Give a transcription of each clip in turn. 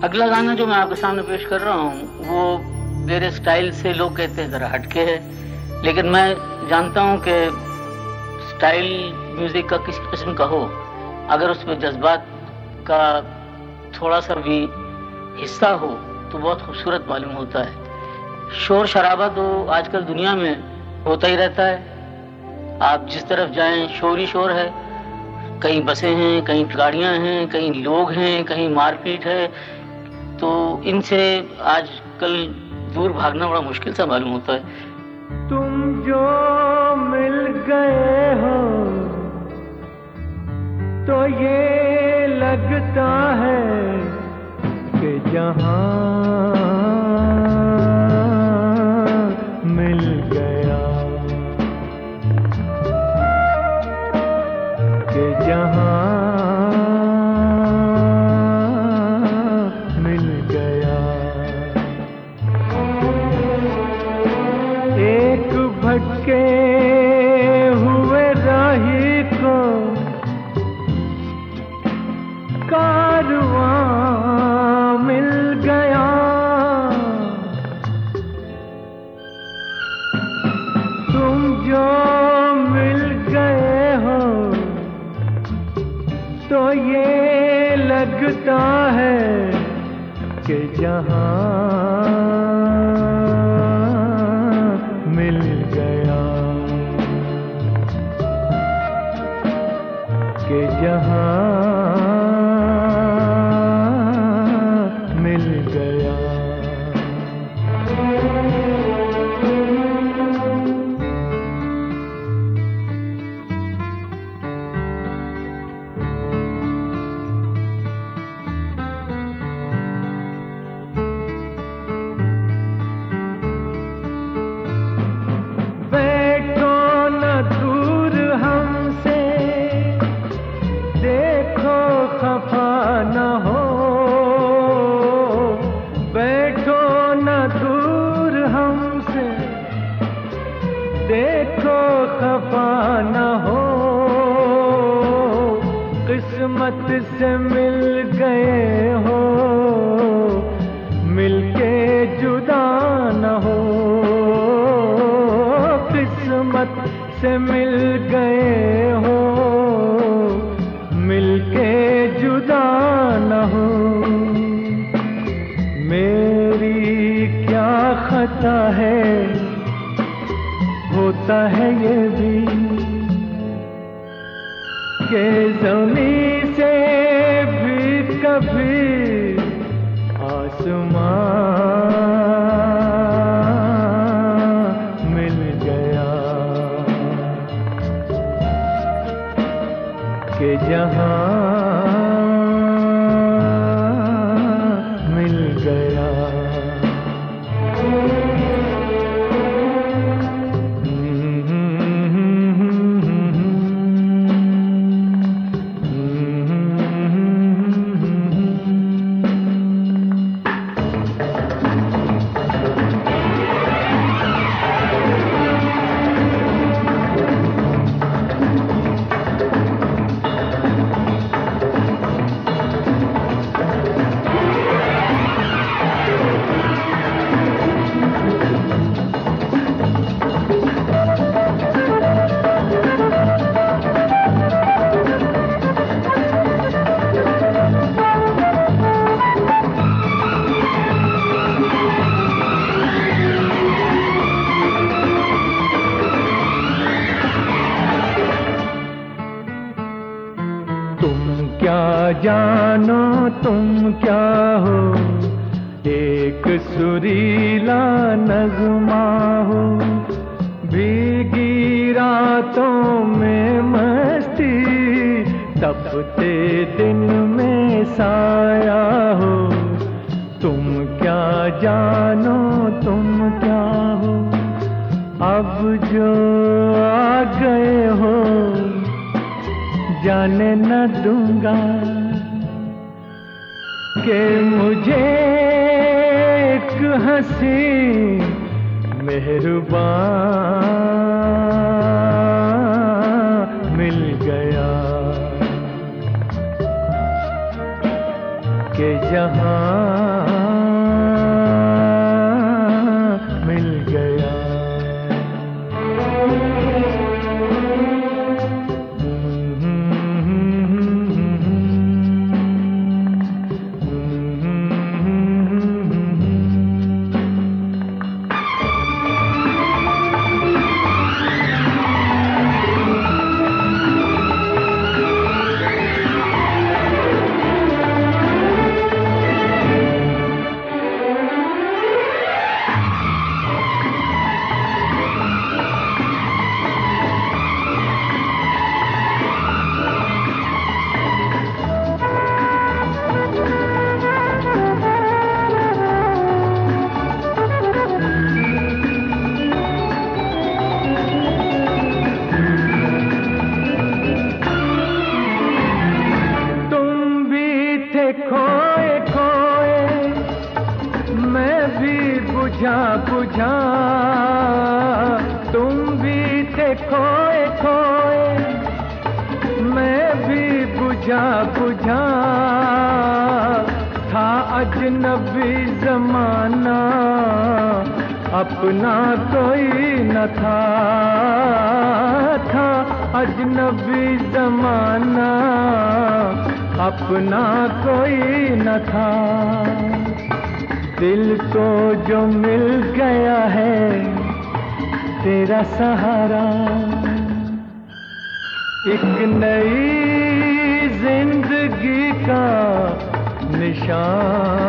अगला गाना जो मैं आपके सामने पेश कर रहा हूँ वो मेरे स्टाइल से लोग कहते हैं जरा हटके है, लेकिन मैं जानता हूँ कि स्टाइल म्यूजिक का किसी किस्म का हो, अगर उसमें जज्बात का थोड़ा सा भी हिस्सा हो तो बहुत खूबसूरत मालूम होता है। शोर शराबा तो आजकल दुनिया में होता ही रहता है। आप जिस तरफ जाएं शोर ही शोर है। कहीं बसें हैं, कहीं गाड़ियां हैं, कहीं लोग हैं, कहीं मारपीट है। तो इनसे आजकल दूर भागना बड़ा मुश्किल सा मालूम होता है। तुम जो मिल गए हो तो ये लगता है कि जहां मिल गया, कि जहां मिल गया। एक भटके हुए राही को कारवां मिल गया। तुम जो मिल गए हो तो ये लगता है कि जहां मिल गया, कि जहां मिल गया। बैठो न दूर हमसे, देखो खफा न हो। बैठो न दूर हमसे, देखो खफा न हो। किस्मत से मिल गए हो, मिलके जुदा न हो। किस्मत से मिल गए हो, मिलके जुदा न हो। मेरी क्या खता है, होता है ये भी कि ज़मीं से भी कभी आसमां मिल गया, कि जहां मिल गया। तुम क्या जानो, तुम क्या हो, एक सुरीला नगमा हो। भीगी रातों में मस्ती, तपते दिन में साया हो। तुम क्या जानो, तुम क्या हो, अब जो आ गए हो जाने न दूंगा कि मुझे एक हंसी मेहरबान मिल गया, के जहां मिल गया। खोए खोए मैं भी बुझा बुझा, तुम भी थे खोए खोए मैं भी बुझा बुझा। था अजनबी जमाना अपना कोई न था, था अजनबी जमाना अपना कोई न था। दिल को जो मिल गया है तेरा सहारा, एक नई जिंदगी का निशान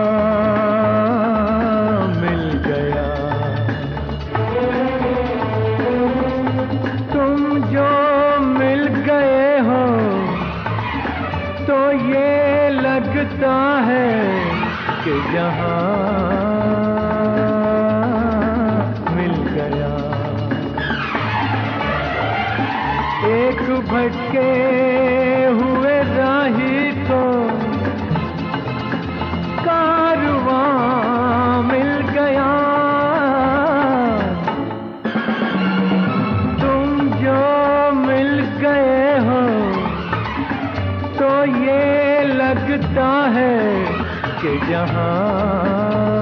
मिल गया। तुम जो मिल गए हो तो ये लगता है कि जहां मिल गया। एक भटके हुए राही को कारवां मिल गया। तुम जो मिल गए हो तो ये लगता है कि जहां